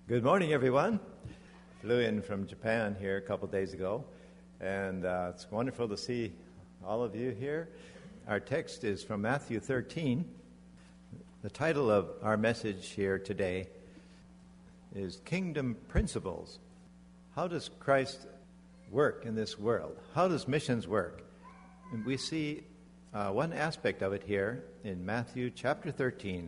Good morning, everyone. Flew in from Japan here a couple days ago, and it's wonderful to see all of you here. Our text is from Matthew 13. The title of our message here today is Kingdom Principles. How does Christ work in this world? How does missions work? And we see one aspect of it here in Matthew chapter 13,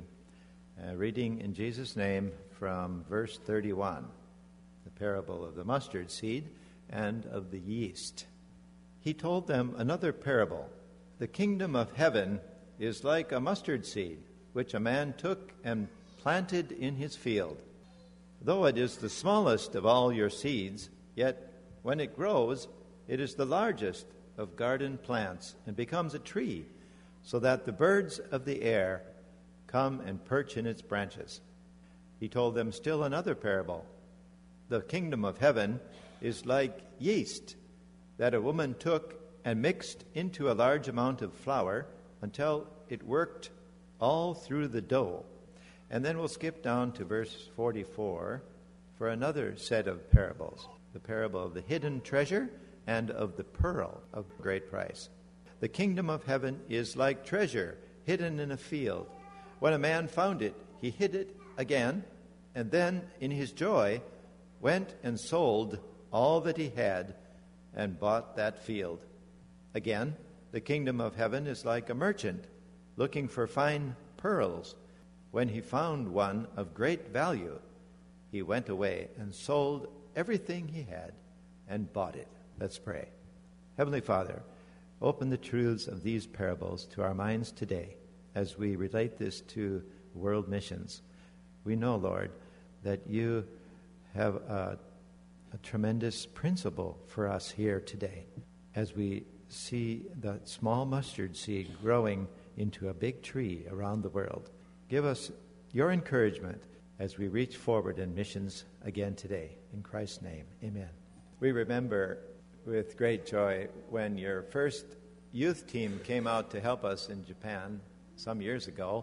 reading in Jesus' name from verse 31, the parable of the mustard seed and of the yeast. He told them another parable. The kingdom of heaven is like a mustard seed, which a man took and planted in his field. Though it is the smallest of all your seeds, yet when it grows, it is the largest of garden plants and becomes a tree, so that the birds of the air come and perch in its branches. He told them still another parable. The kingdom of heaven is like yeast that a woman took and mixed into a large amount of flour until it worked all through the dough. And then we'll skip down to verse 44 for another set of parables. The parable of the hidden treasure and of the pearl of great price. The kingdom of heaven is like treasure hidden in a field. When a man found it, he hid it again, and then in his joy went and sold all that he had and bought that field. Again, the kingdom of heaven is like a merchant looking for fine pearls. When he found one of great value, he went away and sold everything he had and bought it. Let's pray. Heavenly Father, open the truths of these parables to our minds today as we relate this to world missions. We know, Lord, that you have a tremendous principle for us here today as we see the small mustard seed growing into a big tree around the world. Give us your encouragement as we reach forward in missions again today. In Christ's name, amen. We remember with great joy when your first youth team came out to help us in Japan some years ago.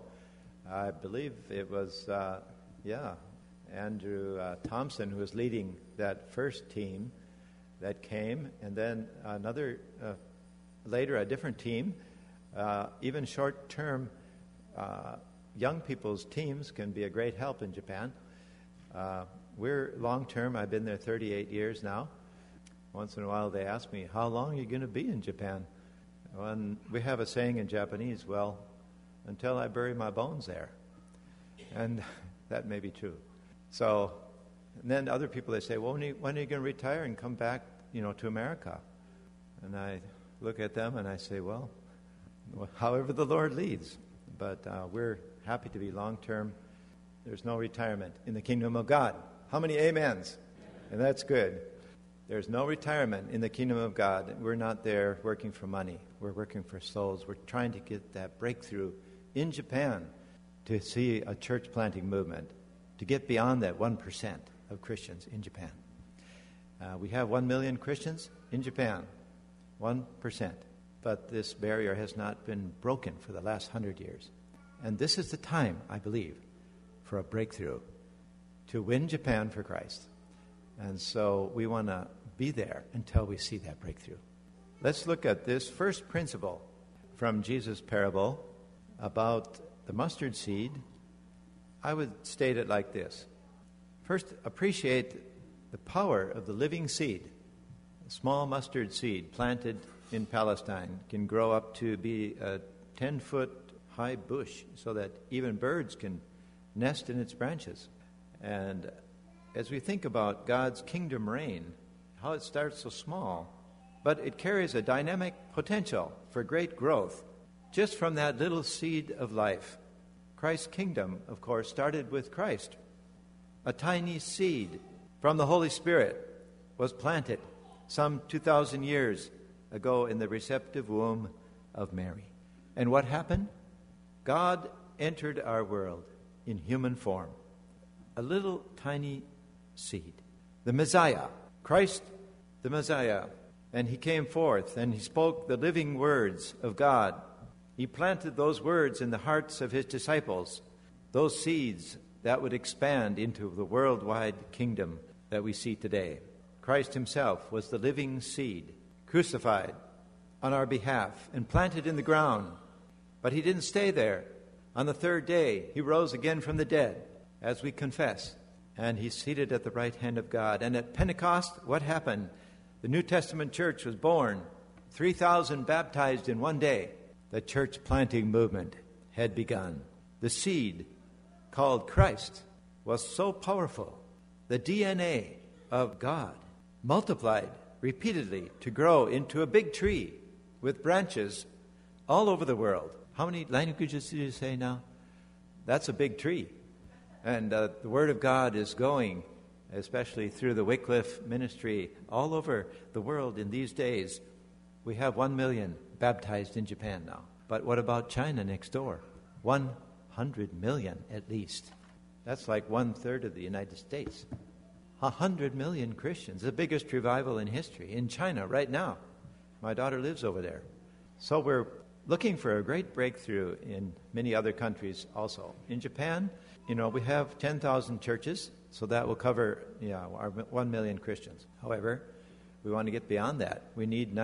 I believe it was, Andrew Thompson, who was leading that first team that came, and then later a different team. Even short-term young people's teams can be a great help in Japan. We're long-term. I've been there 38 years now. Once in a while they ask me, how long are you going to be in Japan? And we have a saying in Japanese, well, until I bury my bones there. And that may be true. So, and then other people, they say, well, when are you going to retire and come back, to America? And I look at them and I say, well, however the Lord leads. But we're happy to be long-term. There's no retirement in the kingdom of God. How many amens? And that's good. There's no retirement in the kingdom of God. We're not there working for money. We're working for souls. We're trying to get that breakthrough in Japan to see a church planting movement, to get beyond that 1% of Christians in Japan. We have 1 million Christians in Japan, 1%. But this barrier has not been broken for the last 100 years. And this is the time, I believe, for a breakthrough to win Japan for Christ. And so we want to be there until we see that breakthrough. Let's look at this first principle from Jesus' parable about the mustard seed. I would state it like this. First, appreciate the power of the living seed. A small mustard seed planted in Palestine can grow up to be a 10-foot high bush so that even birds can nest in its branches. And as we think about God's kingdom reign, how it starts so small, but it carries a dynamic potential for great growth just from that little seed of life. Christ's kingdom, of course, started with Christ. A tiny seed from the Holy Spirit was planted some 2,000 years ago in the receptive womb of Mary. And what happened? God entered our world in human form. A little tiny seed. The Messiah, Christ the Messiah. And he came forth and he spoke the living words of God. He planted those words in the hearts of his disciples. Those seeds that would expand into the worldwide kingdom that we see today. Christ himself was the living seed, crucified on our behalf and planted in the ground. But he didn't stay there. On the third day, he rose again from the dead, as we confess, and he's seated at the right hand of God. And at Pentecost, what happened? The New Testament church was born. 3,000 baptized in one day. The church planting movement had begun. The seed called Christ was so powerful. The DNA of God multiplied repeatedly to grow into a big tree with branches all over the world. How many languages do you say now? That's a big tree. And the Word of God is going, especially through the Wycliffe ministry, all over the world in these days. We have 1 million baptized in Japan now. But what about China next door? 100 million at least. That's like 1/3 of the United States. 100 million Christians, the biggest revival in history in China right now. My daughter lives over there. So we're looking for a great breakthrough in many other countries also. In Japan, we have 10,000 churches, so that will cover our 1 million Christians. However, we want to get beyond that. We need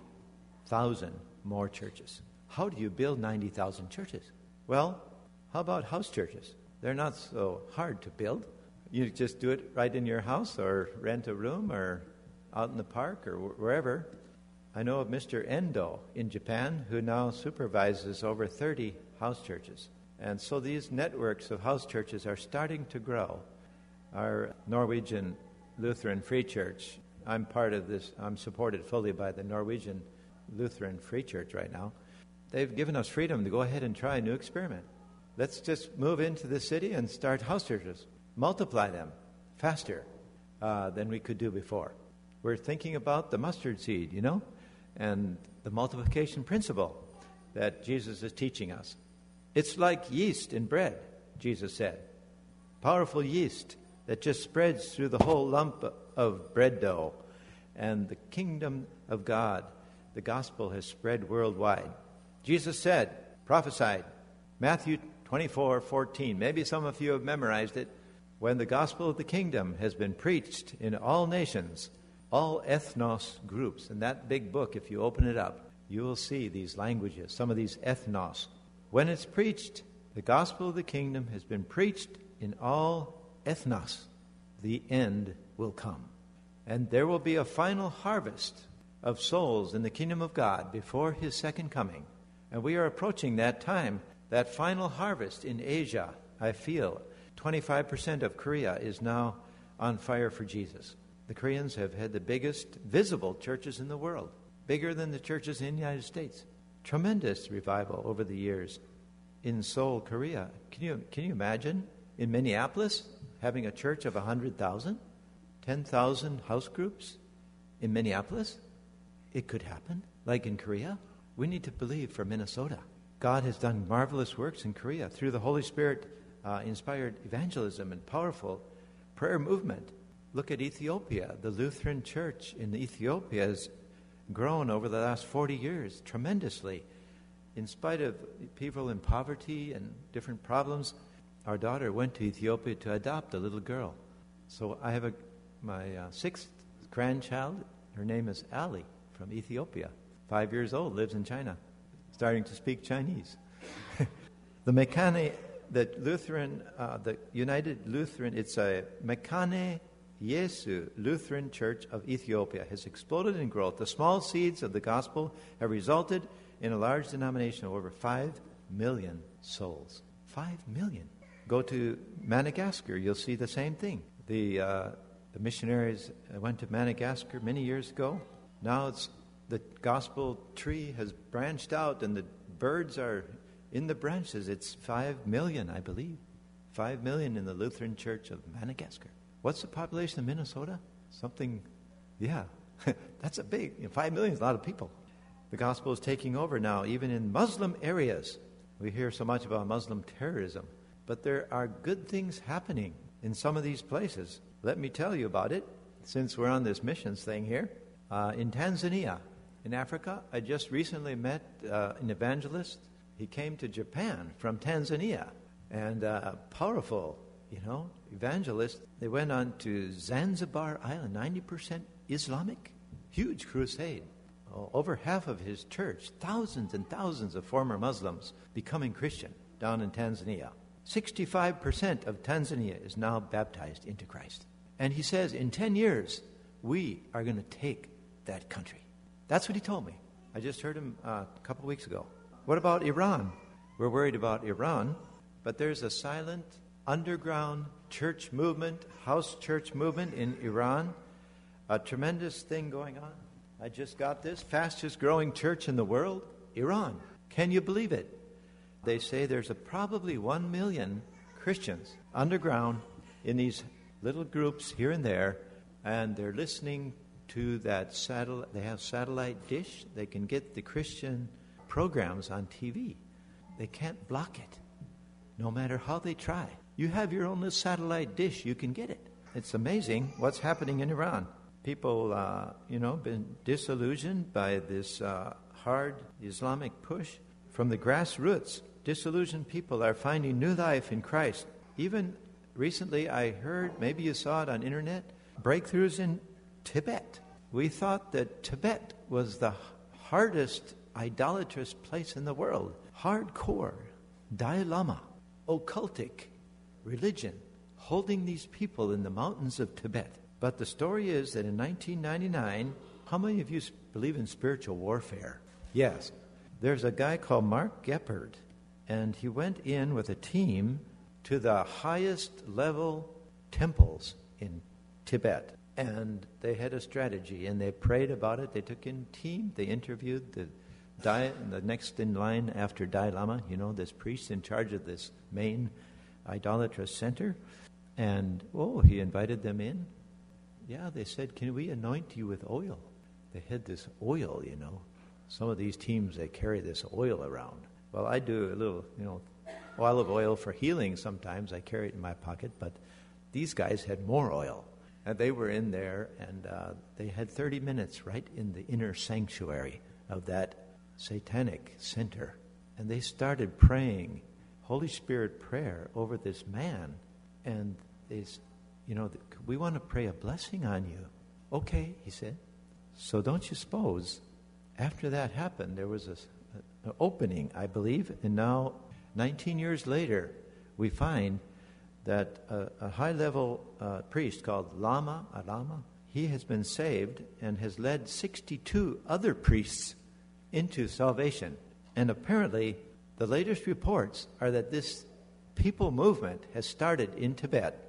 90,000 more churches. How do you build 90,000 churches? Well, how about house churches? They're not so hard to build. You just do it right in your house or rent a room or out in the park or wherever. I know of Mr. Endo in Japan who now supervises over 30 house churches. And so these networks of house churches are starting to grow. Our Norwegian Lutheran Free Church, I'm part of this, I'm supported fully by the Norwegian Lutheran Free Church right now. They've given us freedom to go ahead and try a new experiment. Let's just move into the city and start house churches. Multiply them faster than we could do before. We're thinking about the mustard seed, and the multiplication principle that Jesus is teaching us. It's like yeast in bread, Jesus said. Powerful yeast that just spreads through the whole lump of bread dough. And the kingdom of God, the gospel, has spread worldwide. Jesus said, prophesied, Matthew 24:14. Maybe some of you have memorized it. When the gospel of the kingdom has been preached in all nations, all ethnos groups. In that big book, if you open it up, you will see these languages, some of these ethnos. When it's preached, the gospel of the kingdom has been preached in all ethnos. The end will come. And there will be a final harvest of souls in the kingdom of God before his second coming. And we are approaching that time, that final harvest in Asia. I feel 25% of Korea is now on fire for Jesus. The Koreans have had the biggest visible churches in the world, bigger than the churches in the United States. Tremendous revival over the years in Seoul, Korea. Can you imagine in Minneapolis having a church of 100,000, 10,000 house groups in Minneapolis? It could happen, like in Korea. We need to believe for Minnesota. God has done marvelous works in Korea through the Holy Spirit inspired evangelism and powerful prayer movement. Look at Ethiopia. The Lutheran Church in Ethiopia has grown over the last 40 years tremendously. In spite of people in poverty and different problems, our daughter went to Ethiopia to adopt a little girl. So I have my sixth grandchild. Her name is Ali from Ethiopia. 5 years old, lives in China, starting to speak Chinese. The United Lutheran, it's a Mekane Yesu Lutheran Church of Ethiopia, has exploded in growth. The small seeds of the gospel have resulted in a large denomination of over 5 million souls. 5 million. Go to Madagascar, you'll see the same thing. The missionaries went to Madagascar many years ago. Now the gospel tree has branched out and the birds are in the branches. It's 5 million, I believe. 5 million in the Lutheran Church of Madagascar. What's the population of Minnesota? That's a big, 5 million is a lot of people. The gospel is taking over now, even in Muslim areas. We hear so much about Muslim terrorism, but there are good things happening in some of these places. Let me tell you about it, since we're on this missions thing here. In Tanzania, in Africa, I just recently met an evangelist. He came to Japan from Tanzania, and a powerful evangelists. They went on to Zanzibar Island, 90% Islamic, huge crusade. Over half of his church, thousands and thousands of former Muslims becoming Christian down in Tanzania. 65% of Tanzania is now baptized into Christ. And he says, in 10 years, we are going to take that country. That's what he told me. I just heard him a couple weeks ago. What about Iran? We're worried about Iran, but there's a silent underground church movement, house church movement in Iran, a tremendous thing going on. I just got this, fastest growing church in the world, Iran. Can you believe it? They say there's probably 1 million Christians underground in these little groups here and there, and they're listening to that satellite. They have satellite dish. They can get the Christian programs on TV. They can't block it, no matter how they try. You have your own little satellite dish. You can get it. It's amazing what's happening in Iran. People, been disillusioned by this hard Islamic push from the grassroots. Disillusioned people are finding new life in Christ. Even recently, I heard, maybe you saw it on internet, breakthroughs in Tibet. We thought that Tibet was the hardest idolatrous place in the world. Hardcore, Dalai Lama, occultic religion, holding these people in the mountains of Tibet. But the story is that in 1999, how many of you believe in spiritual warfare? Yes. There's a guy called Mark Geppert, and he went in with a team to the highest level temples in Tibet. And they had a strategy, and they prayed about it. They took in a team. They interviewed the next in line after Dalai Lama, this priest in charge of this main idolatrous center. And, he invited them in. Yeah, they said, can we anoint you with oil? They had this oil, Some of these teams, they carry this oil around. Well, I do a little, olive oil for healing sometimes. I carry it in my pocket. But these guys had more oil. And they were in there, and they had 30 minutes right in the inner sanctuary of that satanic center. And they started praying Holy Spirit prayer over this man. And they we want to pray a blessing on you. Okay, he said. So don't you suppose, after that happened, there was an opening, I believe, and now, 19 years later, we find that a high-level priest called Alama, he has been saved and has led 62 other priests into salvation. And apparently, the latest reports are that this people movement has started in Tibet.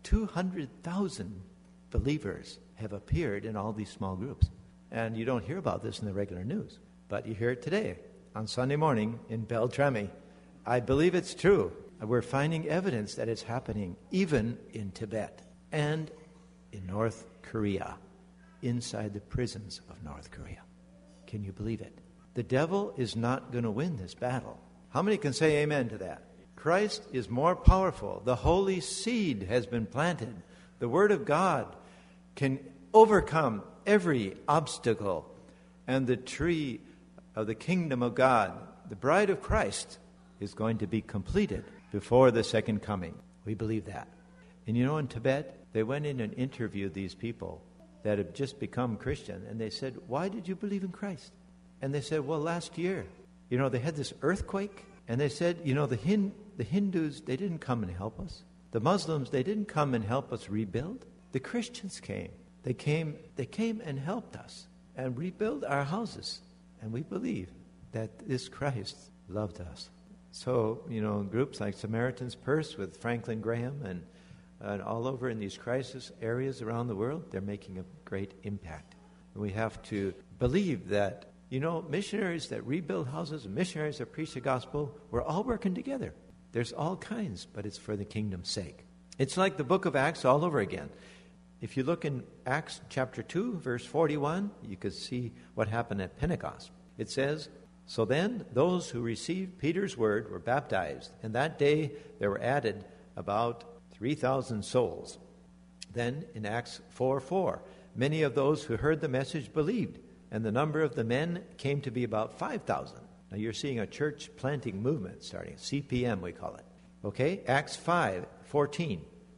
200,000 believers have appeared in all these small groups. And you don't hear about this in the regular news, but you hear it today on Sunday morning in Beltrami. I believe it's true. We're finding evidence that it's happening even in Tibet and in North Korea, inside the prisons of North Korea. Can you believe it? The devil is not going to win this battle. How many can say amen to that? Christ is more powerful. The holy seed has been planted. The Word of God can overcome every obstacle. And the tree of the kingdom of God, the bride of Christ, is going to be completed before the second coming. We believe that. And in Tibet, they went in and interviewed these people that have just become Christian. And they said, why did you believe in Christ? And they said, well, last year, they had this earthquake. And they said, the Hindus, they didn't come and help us. The Muslims, they didn't come and help us rebuild. The Christians came. They came and helped us and rebuild our houses. And we believe that this Christ loved us. So, groups like Samaritan's Purse with Franklin Graham and all over in these crisis areas around the world, they're making a great impact. And we have to believe that, missionaries that rebuild houses and missionaries that preach the gospel, we're all working together. There's all kinds, but it's for the kingdom's sake. It's like the book of Acts all over again. If you look in Acts chapter 2, verse 41, you could see what happened at Pentecost. It says, so then those who received Peter's word were baptized, and that day there were added about 3,000 souls. Then in Acts 4:4, many of those who heard the message believed, and the number of the men came to be about 5,000. Now you're seeing a church planting movement starting, CPM we call it. Okay, Acts 5:14.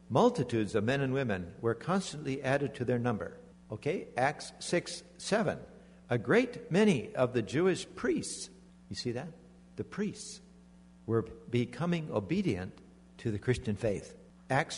multitudes of men and women were constantly added to their number. Okay, Acts 6:7. A great many of the Jewish priests, you see that? The priests were becoming obedient to the Christian faith. Acts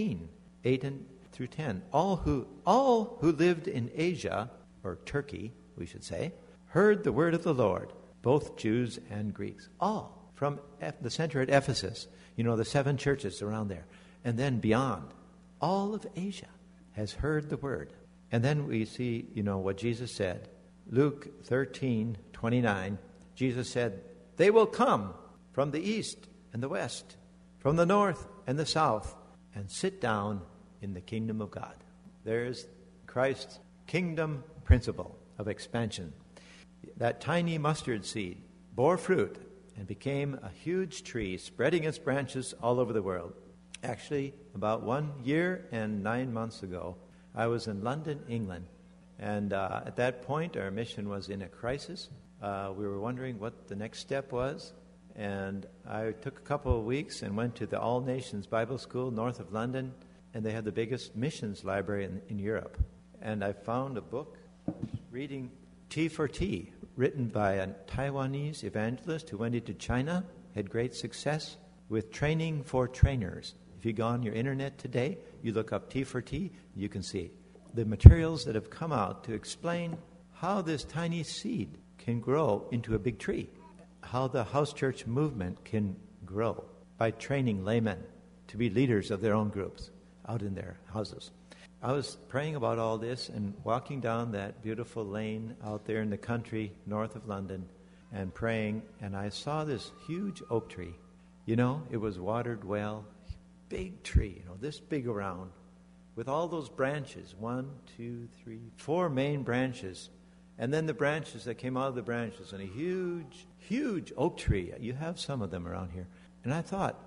19:8-10. All who lived in Asia, or Turkey, we should say, heard the word of the Lord, both Jews and Greeks. All from the center at Ephesus, the 7 churches around there, and then beyond. All of Asia has heard the word. And then we see, what Jesus said. Luke 13:29, Jesus said, they will come from the east and the west, from the north and the south, and sit down in the kingdom of God. There's Christ's kingdom principle of expansion. That tiny mustard seed bore fruit and became a huge tree, spreading its branches all over the world. Actually, about 1 year and 9 months ago, I was in London, England, and at that point, our mission was in a crisis. We were wondering what the next step was, and I took a couple of weeks and went to the All Nations Bible School north of London, and they had the biggest missions library in Europe. And I found a book, reading T for T, written by a Taiwanese evangelist who went into China, had great success with training for trainers. If you go on your internet today, you look up T for T, you can see the materials that have come out to explain how this tiny seed can grow into a big tree, how the house church movement can grow by training laymen to be leaders of their own groups out in their houses. I was praying about all this and walking down that beautiful lane out there in the country north of London and praying, and I saw this huge oak tree. It was watered well, big tree, this big around, with all those branches, 1, 2, 3, 4 main branches, and then the branches that came out of the branches, and a huge, huge oak tree. You have some of them around here. And I thought,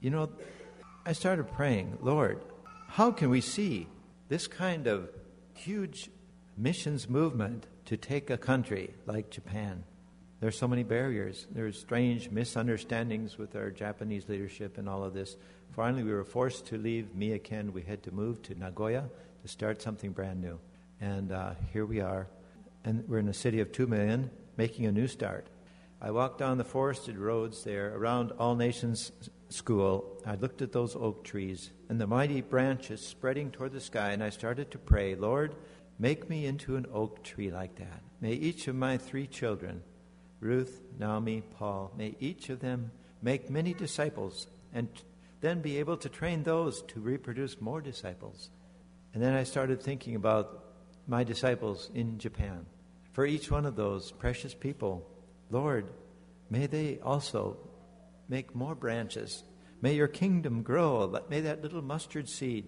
I started praying, Lord, how can we see this kind of huge missions movement to take a country like Japan? There's so many barriers. There's strange misunderstandings with our Japanese leadership and all of this. Finally, we were forced to leave Miyaken. We had to move to Nagoya to start something brand new. And here we are. And we're in a city of 2 million, making a new start. I walked down the forested roads there around All Nations School. I looked at those oak trees and the mighty branches spreading toward the sky, and I started to pray, Lord, make me into an oak tree like that. May each of my 3 children, Ruth, Naomi, Paul, may each of them make many disciples and then be able to train those to reproduce more disciples. And then I started thinking about my disciples in Japan. For each one of those precious people, Lord, may they also make more branches. May your kingdom grow. May that little mustard seed,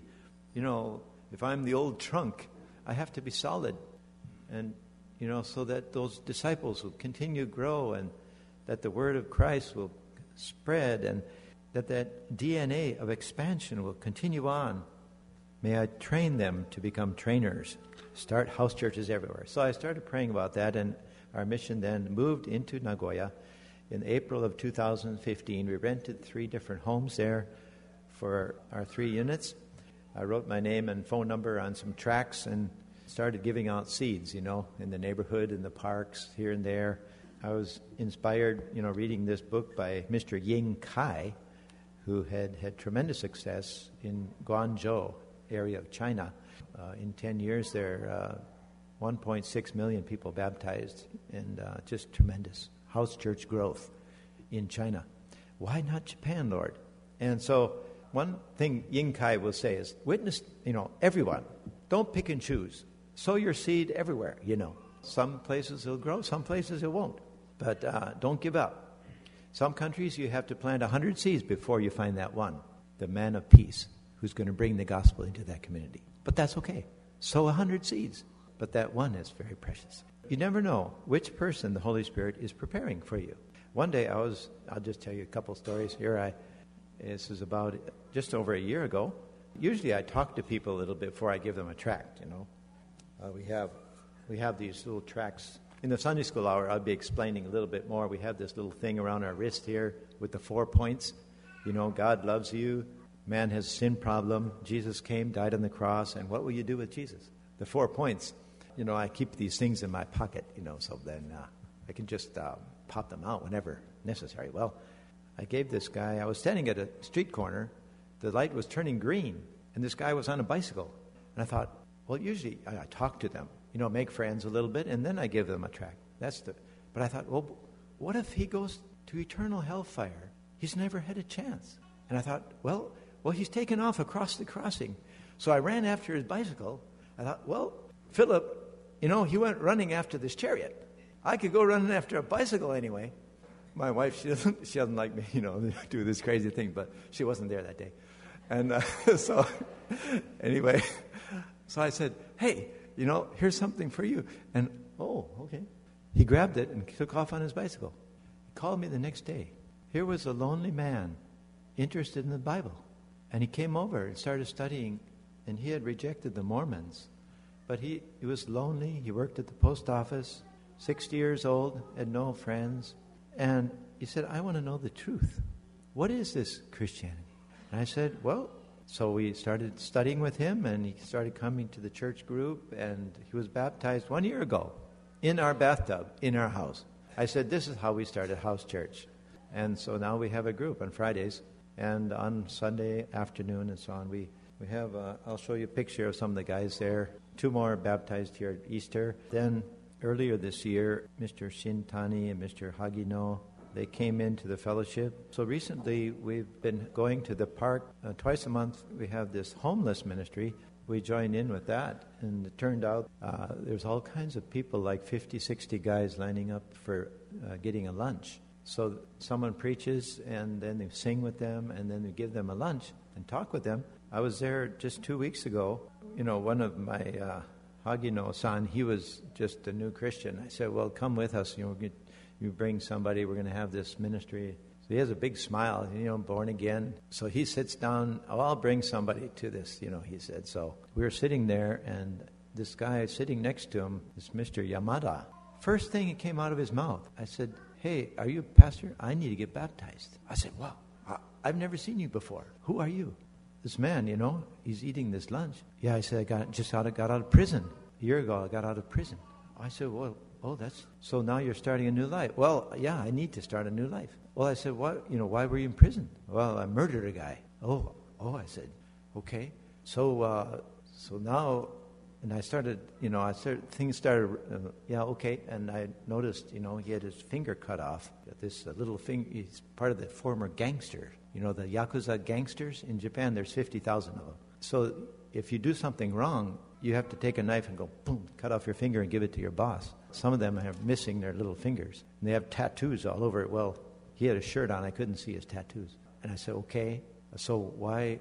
if I'm the old trunk, I have to be solid. And, so that those disciples will continue to grow and that the word of Christ will spread and that DNA of expansion will continue on. May I train them to become trainers, start house churches everywhere. So I started praying about that, and our mission then moved into Nagoya. In April of 2015, we rented 3 different homes there for our 3 units. I wrote my name and phone number on some tracts and started giving out seeds, in the neighborhood, in the parks, here and there. I was inspired, reading this book by Mr. Ying Kai, who had tremendous success in Guangzhou area of China. In 10 years there, 1.6 million people baptized, and just tremendous house church growth in China. Why not Japan, Lord? And so one thing Ying Kai will say is, witness, everyone. Don't pick and choose. Sow your seed everywhere, Some places it'll grow, some places it won't. But don't give up. Some countries you have to plant 100 seeds before you find that one, the man of peace, who's going to bring the gospel into that community. But that's okay. Sow 100 seeds. But that one is very precious. You never know which person the Holy Spirit is preparing for you. One day I'll just tell you a couple stories here. This is about just over a year ago. Usually I talk to people a little bit before I give them a tract, We have these little tracts. In the Sunday school hour, I'll be explaining a little bit more. We have this little thing around our wrist here with the 4 points. God loves you. Man has a sin problem. Jesus came, died on the cross, and what will you do with Jesus? The 4 points. I keep these things in my pocket, so then I can just pop them out whenever necessary. Well, I gave this guy, I was standing at a street corner, the light was turning green, and this guy was on a bicycle. And I thought, well, usually I talk to them, make friends a little bit, and then I give them a tract. But I thought, well, what if he goes to eternal hellfire? He's never had a chance. And I thought, well, he's taken off across the crossing. So I ran after his bicycle. I thought, well, Philip, he went running after this chariot. I could go running after a bicycle anyway. My wife, she doesn't like me, do this crazy thing, but she wasn't there that day. And so anyway, so I said, hey, here's something for you. And, oh, okay. He grabbed it and took off on his bicycle. He called me the next day. Here was a lonely man interested in the Bible. And he came over and started studying, and he had rejected the Mormons. But he was lonely. He worked at the post office, 60 years old, had no friends. And he said, I want to know the truth. What is this Christianity? And I said, well, so we started studying with him, and he started coming to the church group, and he was baptized 1 year ago in our bathtub, in our house. I said, this is how we started house church. And so now we have a group on Fridays, and on Sunday afternoon and so on. We have, I'll show you a picture of some of the guys there. 2 more baptized here at Easter. Then earlier this year, Mr. Shintani and Mr. Hagino, they came into the fellowship. So recently we've been going to the park. Twice a month we have this homeless ministry. We joined in with that, and it turned out there's all kinds of people, like 50, 60 guys lining up for getting a lunch. So someone preaches, and then they sing with them, and then we give them a lunch and talk with them. I was there just 2 weeks ago. One of my Hagino-san, he was just a new Christian. I said, well, come with us. You bring somebody, we're going to have this ministry. So he has a big smile, born again. So he sits down, I'll bring somebody to this, he said. So we were sitting there, and this guy sitting next to him is Mr. Yamada. First thing that came out of his mouth, I said, hey, are you a pastor? I need to get baptized. I said, well, I've never seen you before. Who are you? This man, he's eating this lunch. Yeah, I said, I got out of prison. A year ago, I got out of prison. I said, well, so now you're starting a new life. Well, yeah, I need to start a new life. Well, I said, what? Why were you in prison? Well, I murdered a guy. Oh, I said, okay. So now, and I started, things started, okay. And I noticed, he had his finger cut off. This little finger, he's part of the former gangster. The Yakuza gangsters in Japan, there's 50,000 of them. So if you do something wrong, you have to take a knife and go, boom, cut off your finger and give it to your boss. Some of them are missing their little fingers. And they have tattoos all over it. Well, he had a shirt on. I couldn't see his tattoos. And I said, okay, so why,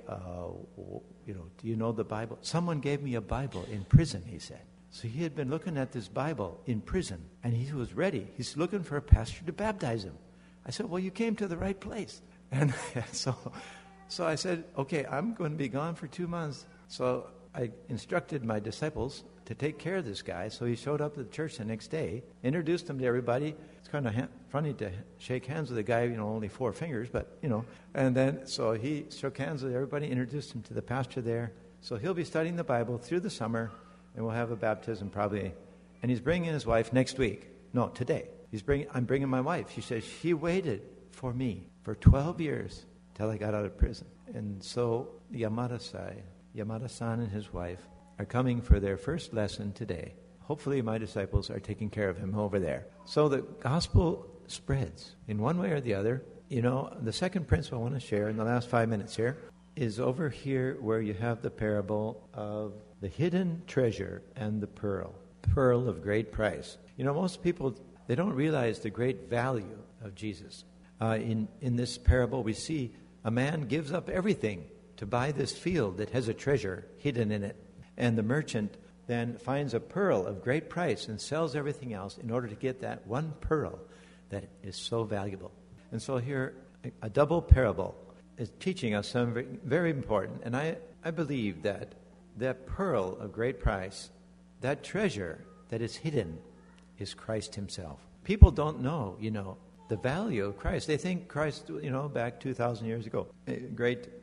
do you know the Bible? Someone gave me a Bible in prison, he said. So he had been looking at this Bible in prison, and he was ready. He's looking for a pastor to baptize him. I said, well, you came to the right place. And so I said, okay, I'm going to be gone for 2 months. So I instructed my disciples to take care of this guy. So he showed up at the church the next day, introduced him to everybody. It's kind of funny to shake hands with a guy, only 4 fingers, but, And then, so he shook hands with everybody, introduced him to the pastor there. So he'll be studying the Bible through the summer, and we'll have a baptism probably. And he's bringing his wife next week. No, today. I'm bringing my wife. She says she waited for me for 12 years till I got out of prison. And so Yamada-san and his wife are coming for their first lesson today. Hopefully my disciples are taking care of him over there. So the gospel spreads in one way or the other. The second principle I want to share in the last 5 minutes here is over here where you have the parable of the hidden treasure and the pearl of great price. Most people, they don't realize the great value of Jesus. In this parable, we see a man gives up everything to buy this field that has a treasure hidden in it. And the merchant then finds a pearl of great price and sells everything else in order to get that one pearl that is so valuable. And so here, a double parable is teaching us something very important. And I believe that pearl of great price, that treasure that is hidden, is Christ himself. People don't know, the value of Christ. They think Christ, back 2,000 years ago, a great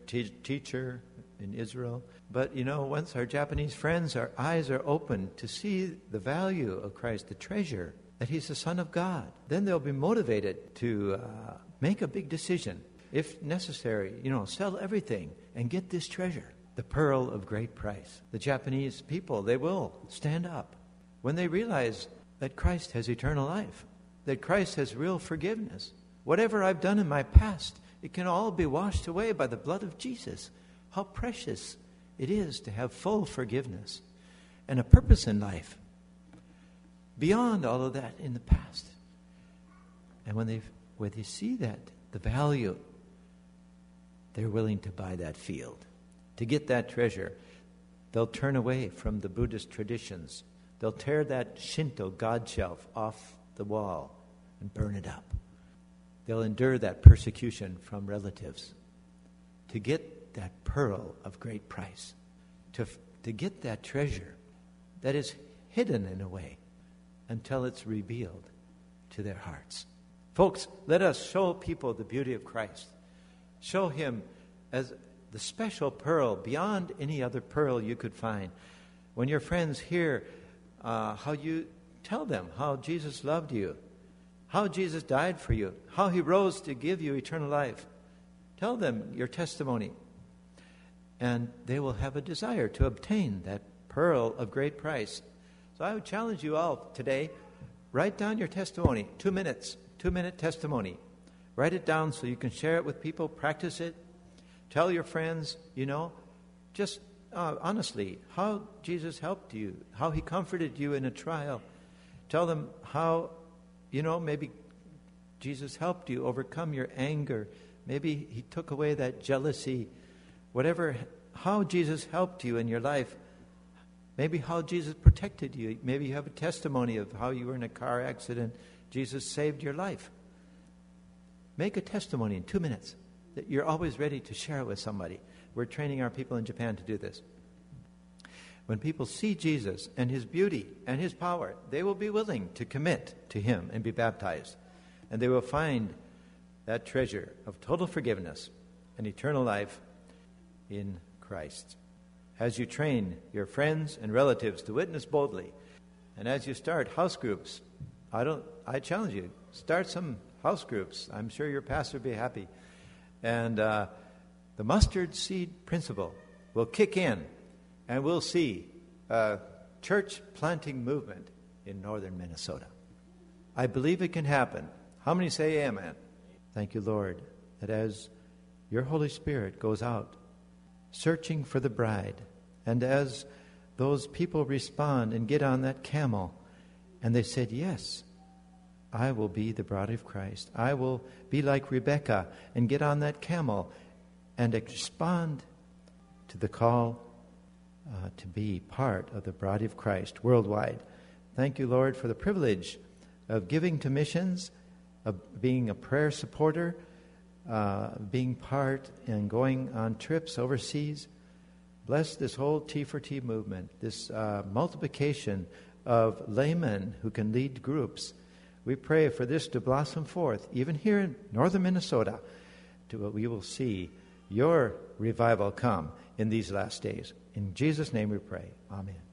teacher in Israel. But, once our Japanese friends, our eyes are open to see the value of Christ, the treasure, that he's the Son of God, then they'll be motivated to make a big decision. If necessary, sell everything and get this treasure, the pearl of great price. The Japanese people, they will stand up when they realize that Christ has eternal life, that Christ has real forgiveness. Whatever I've done in my past, it can all be washed away by the blood of Jesus. How precious it is to have full forgiveness and a purpose in life beyond all of that in the past. And when they see that, the value, they're willing to buy that field. To get that treasure, they'll turn away from the Buddhist traditions. They'll tear that Shinto god shelf off the wall and burn it up. They'll endure that persecution from relatives to get that pearl of great price, to get that treasure that is hidden in a way until it's revealed to their hearts. Folks, let us show people the beauty of Christ. Show him as the special pearl beyond any other pearl you could find. When your friends hear how you tell them how Jesus loved you, how Jesus died for you, how he rose to give you eternal life, tell them your testimony. And they will have a desire to obtain that pearl of great price. So I would challenge you all today, write down your testimony, 2 minutes, 2-minute testimony. Write it down so you can share it with people, practice it. Tell your friends, just honestly, how Jesus helped you, how he comforted you in a trial. Tell them how, maybe Jesus helped you overcome your anger. Maybe he took away that jealousy. Whatever, how Jesus helped you in your life. Maybe how Jesus protected you. Maybe you have a testimony of how you were in a car accident. Jesus saved your life. Make a testimony in 2 minutes that you're always ready to share it with somebody. We're training our people in Japan to do this. When people see Jesus and his beauty and his power, they will be willing to commit to him and be baptized. And they will find that treasure of total forgiveness and eternal life in Christ. As you train your friends and relatives to witness boldly, and as you start house groups, I challenge you, start some house groups. I'm sure your pastor will be happy. And the mustard seed principle will kick in, and we'll see a church planting movement in northern Minnesota. I believe it can happen. How many say amen? Thank you, Lord, that as your Holy Spirit goes out searching for the bride, and as those people respond and get on that camel, and they said, yes, I will be the bride of Christ. I will be like Rebecca and get on that camel and respond to the call to be part of the bride of Christ worldwide. Thank you, Lord, for the privilege of giving to missions, of being a prayer supporter, being part and going on trips overseas. Bless this whole T4T movement, this multiplication of laymen who can lead groups. We pray for this to blossom forth, even here in northern Minnesota, we will see your revival come in these last days. In Jesus' name we pray. Amen.